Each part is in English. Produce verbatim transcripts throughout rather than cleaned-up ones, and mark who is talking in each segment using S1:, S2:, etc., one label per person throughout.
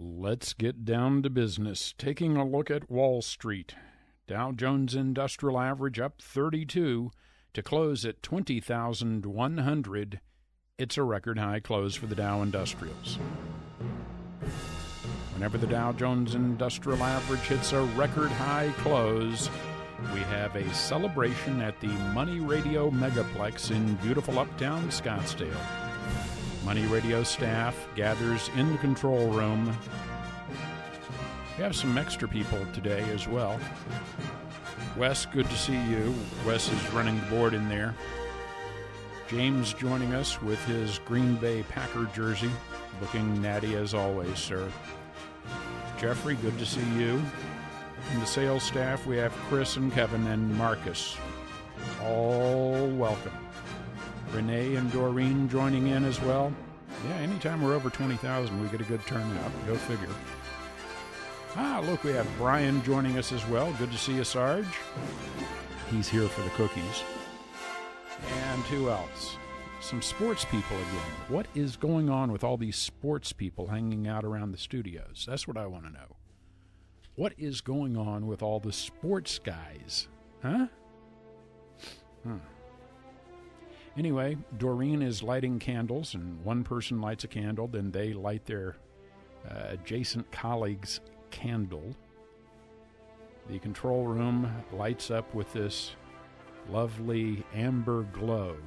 S1: Let's get down to business. Taking a look at Wall Street. Dow Jones Industrial Average up thirty-two to close at twenty thousand one hundred. It's a record high close for the Dow Industrials. Whenever the Dow Jones Industrial Average hits a record high close, we have a celebration at the Money Radio Megaplex in beautiful uptown Scottsdale. Money Radio staff gathers in the control room. We have some extra people today as well. Wes, good to see you. Wes is running the board in there. James joining us with his Green Bay Packer jersey, looking natty as always, sir. Jeffrey, good to see you. In the sales staff, we have Chris and Kevin and Marcus. All welcome. Renee and Doreen joining in as well. Yeah, anytime we're over twenty thousand, we get a good turnout. Go figure. Ah, look, we have Brian joining us as well. Good to see you, Sarge. He's here for the cookies. And who else? Some sports people again. What is going on with all these sports people hanging out around the studios? That's what I want to know. What is going on with all the sports guys? Huh? Hmm. Anyway, Doreen is lighting candles, and one person lights a candle, then they light their uh, adjacent colleague's candle. The control room lights up with this lovely amber glow.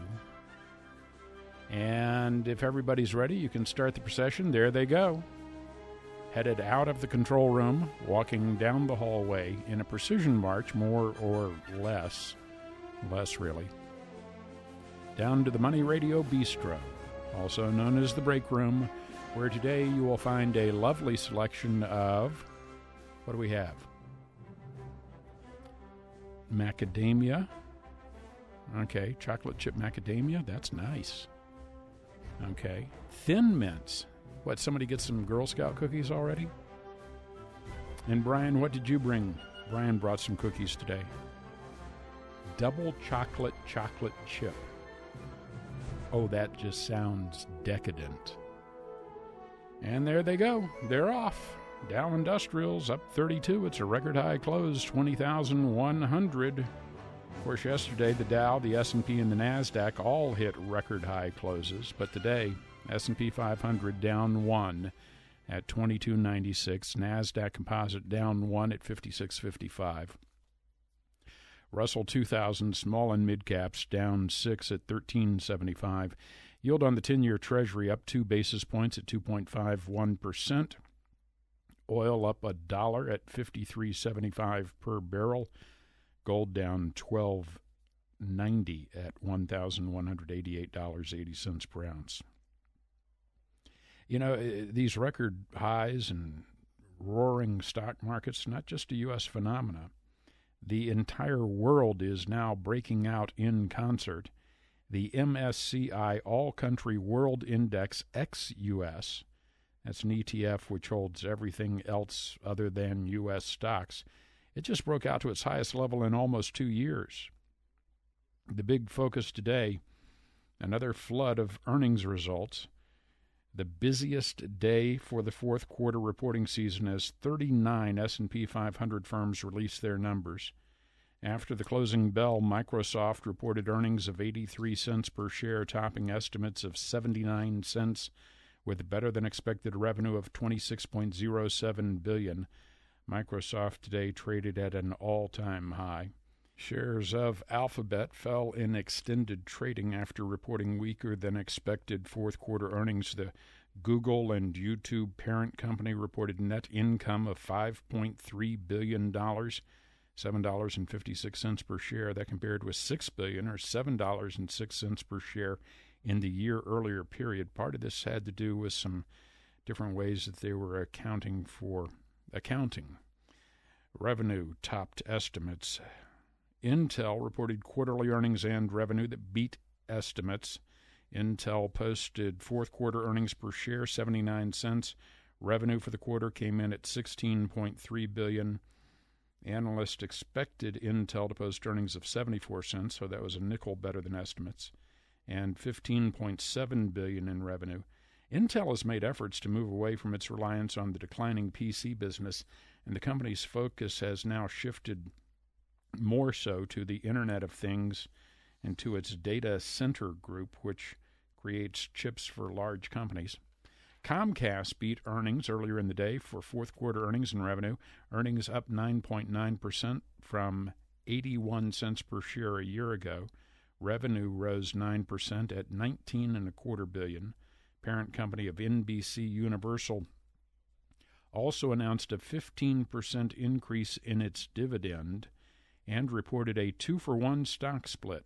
S1: And if everybody's ready, you can start the procession. There they go. Headed out of the control room, walking down the hallway in a precision march, more or less. Less, really. Down to the Money Radio Bistro, also known as the Break Room, where today you will find a lovely selection of, what do we have? Macadamia. Okay, chocolate chip macadamia, that's nice. Okay, Thin Mints. What, somebody get some Girl Scout cookies already? And Brian, what did you bring? Brian brought some cookies today. Double chocolate chocolate chip. Oh, that just sounds decadent. And there they go. They're off. Dow Industrials up thirty-two. It's a record high close, twenty thousand one hundred. Of course, yesterday the Dow, the S and P, and the NASDAQ all hit record high closes. But today, S and P five hundred down one at twenty-two ninety-six. NASDAQ Composite down one at fifty-six fifty-five. Russell two thousand small and mid caps down six at thirteen seventy-five. Yield on the ten-year Treasury up two basis points at two point five one percent. Oil up a dollar at fifty-three seventy-five per barrel. Gold down twelve ninety at one thousand one hundred eighty-eight dollars and eighty cents per ounce. You know, these record highs and roaring stock markets, not just a U S phenomena. The entire world is now breaking out in concert. The M S C I All-Country World Index ex-U S, that's an E T F which holds everything else other than U S stocks, it just broke out to its highest level in almost two years. The big focus today, another flood of earnings results. The busiest day for the fourth quarter reporting season as thirty-nine S and P five hundred firms released their numbers. After the closing bell, Microsoft reported earnings of eighty-three cents per share, topping estimates of seventy-nine cents, with better-than-expected revenue of twenty-six point oh seven billion dollars. Microsoft today traded at an all-time high. Shares of Alphabet fell in extended trading after reporting weaker-than-expected fourth-quarter earnings. The Google and YouTube parent company reported net income of five point three billion dollars, seven dollars and fifty-six cents per share. That compared with six billion dollars, or seven dollars and six cents per share in the year-earlier period. Part of this had to do with some different ways that they were accounting for accounting. Revenue topped estimates. Intel reported quarterly earnings and revenue that beat estimates. Intel posted fourth quarter earnings per share, seventy-nine cents. Revenue for the quarter came in at sixteen point three billion dollars. Analysts expected Intel to post earnings of seventy-four cents, so that was a nickel better than estimates, and fifteen point seven billion dollars in revenue. Intel has made efforts to move away from its reliance on the declining P C business, and the company's focus has now shifted more so to the Internet of Things and to its data center group, which creates chips for large companies. Comcast beat earnings earlier in the day for fourth quarter earnings and revenue. Earnings up nine point nine percent from eighty-one cents per share a year ago. Revenue rose nine percent at nineteen and a quarter billion. Parent company of N B C Universal also announced a fifteen percent increase in its dividend and reported a two-for-one stock split.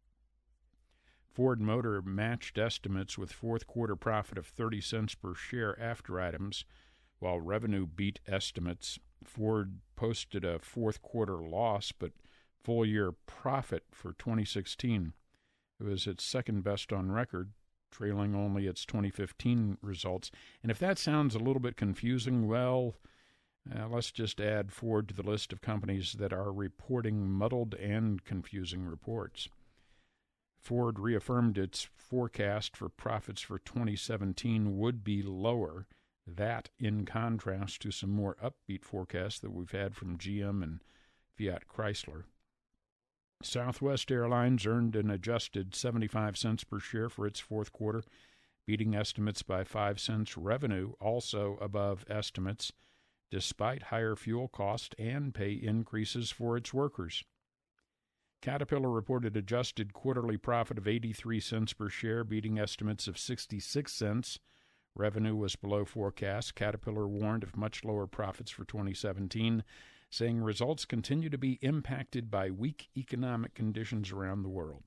S1: Ford Motor matched estimates with fourth quarter profit of thirty cents per share after items, while revenue beat estimates. Ford posted a fourth quarter loss, but full-year profit for twenty sixteen. It was its second best on record, trailing only its twenty fifteen results. And if that sounds a little bit confusing, well, uh, let's just add Ford to the list of companies that are reporting muddled and confusing reports. Ford reaffirmed its forecast for profits for twenty seventeen would be lower, that in contrast to some more upbeat forecasts that we've had from G M and Fiat Chrysler. Southwest Airlines earned an adjusted seventy-five cents per share for its fourth quarter, beating estimates by five cents. Revenue also above estimates, despite higher fuel costs and pay increases for its workers. Caterpillar reported adjusted quarterly profit of eighty-three cents per share, beating estimates of sixty-six cents. Revenue was below forecast. Caterpillar warned of much lower profits for twenty seventeen, saying results continue to be impacted by weak economic conditions around the world.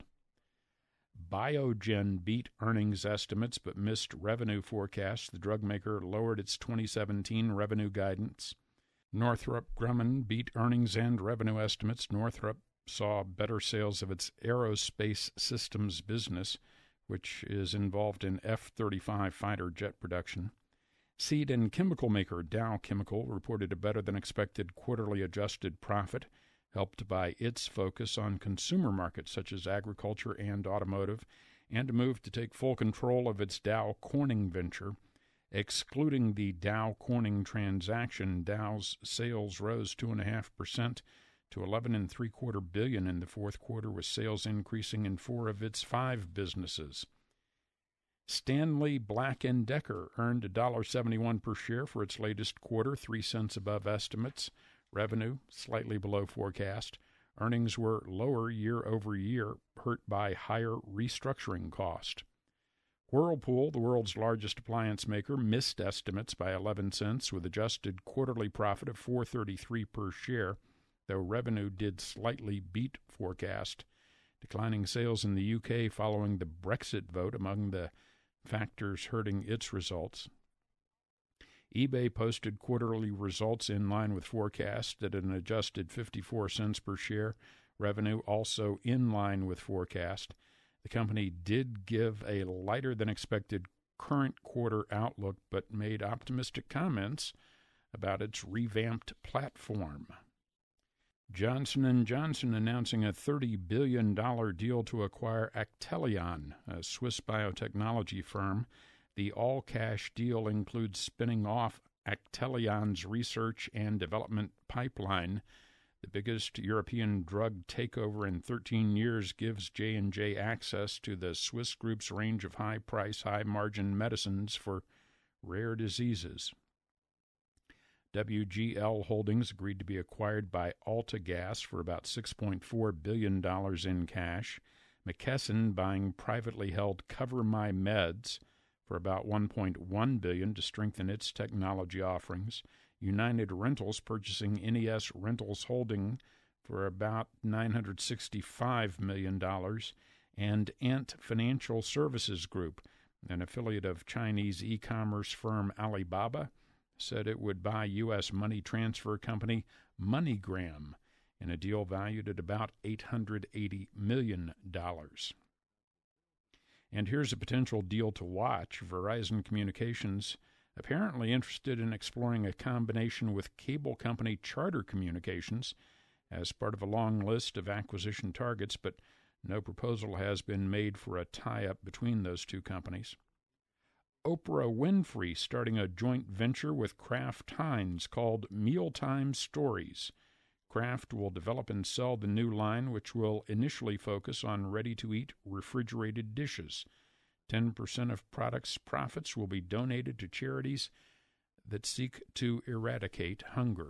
S1: Biogen beat earnings estimates but missed revenue forecasts. The drug maker lowered its twenty seventeen revenue guidance. Northrop Grumman beat earnings and revenue estimates. Northrop saw better sales of its aerospace systems business, which is involved in F thirty-five fighter jet production. Seed and chemical maker Dow Chemical reported a better-than-expected quarterly adjusted profit, helped by its focus on consumer markets such as agriculture and automotive, and a move to take full control of its Dow Corning venture. Excluding the Dow Corning transaction, Dow's sales rose two point five percent to eleven and three quarter billion in the fourth quarter, with sales increasing in four of its five businesses. Stanley Black and Decker earned one dollar seventy-one per share for its latest quarter, three cents above estimates. Revenue slightly below forecast. Earnings were lower year over year, hurt by higher restructuring cost. Whirlpool, the world's largest appliance maker, missed estimates by eleven cents with adjusted quarterly profit of four dollars and thirty-three cents per share, though revenue did slightly beat forecast. Declining sales in the U K following the Brexit vote among the factors hurting its results. eBay posted quarterly results in line with forecast at an adjusted fifty-four cents per share. Revenue also in line with forecast. The company did give a lighter-than-expected current quarter outlook, but made optimistic comments about its revamped platform. Johnson and Johnson announcing a thirty billion dollars deal to acquire Actelion, a Swiss biotechnology firm. The all-cash deal includes spinning off Actelion's research and development pipeline. The biggest European drug takeover in thirteen years gives J and J access to the Swiss group's range of high-price, high-margin medicines for rare diseases. W G L Holdings agreed to be acquired by AltaGas for about six point four billion dollars in cash. McKesson buying privately held CoverMyMeds for about one point one billion dollars to strengthen its technology offerings. United Rentals purchasing N E S Rentals Holding for about nine hundred sixty-five million dollars. And Ant Financial Services Group, an affiliate of Chinese e-commerce firm Alibaba, said it would buy U S money transfer company MoneyGram in a deal valued at about eight hundred eighty million dollars. And here's a potential deal to watch. Verizon Communications apparently interested in exploring a combination with cable company Charter Communications as part of a long list of acquisition targets, but no proposal has been made for a tie-up between those two companies. Oprah Winfrey starting a joint venture with Kraft Heinz called Mealtime Stories. Kraft will develop and sell the new line, which will initially focus on ready-to-eat refrigerated dishes. ten percent of products' profits will be donated to charities that seek to eradicate hunger.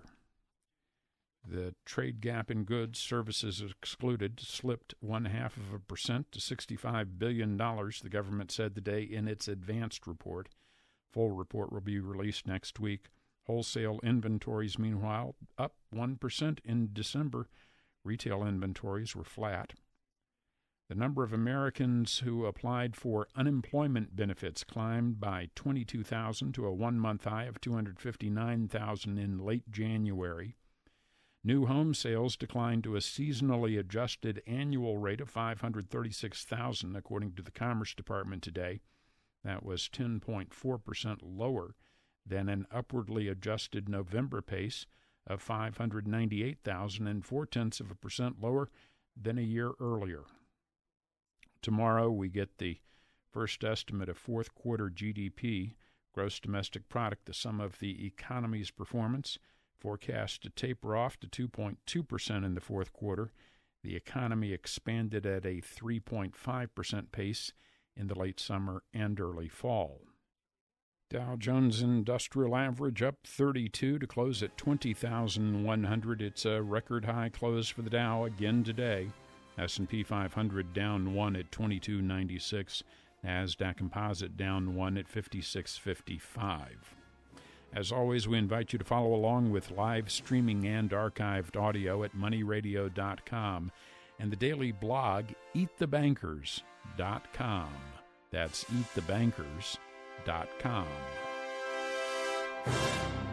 S1: The trade gap in goods, services excluded, slipped one-half of a percent to sixty-five billion dollars, the government said today in its advanced report. Full report will be released next week. Wholesale inventories, meanwhile, up one percent in December. Retail inventories were flat. The number of Americans who applied for unemployment benefits climbed by twenty-two thousand to a one-month high of two hundred fifty-nine thousand in late January. New home sales declined to a seasonally adjusted annual rate of five hundred thirty-six thousand, according to the Commerce Department today. That was ten point four percent lower than an upwardly adjusted November pace of five hundred ninety-eight thousand and four-tenths of a percent lower than a year earlier. Tomorrow we get the first estimate of fourth quarter G D P, gross domestic product, the sum of the economy's performance, forecast to taper off to two point two percent in the fourth quarter. The economy expanded at a three point five percent pace in the late summer and early fall. Dow Jones Industrial Average up thirty-two to close at twenty thousand one hundred. It's a record high close for the Dow again today. S and P five hundred down one at twenty-two ninety-six. NASDAQ Composite down one at fifty-six fifty-five. As always, we invite you to follow along with live streaming and archived audio at money radio dot com and the daily blog eat the bankers dot com. That's eat the bankers dot com.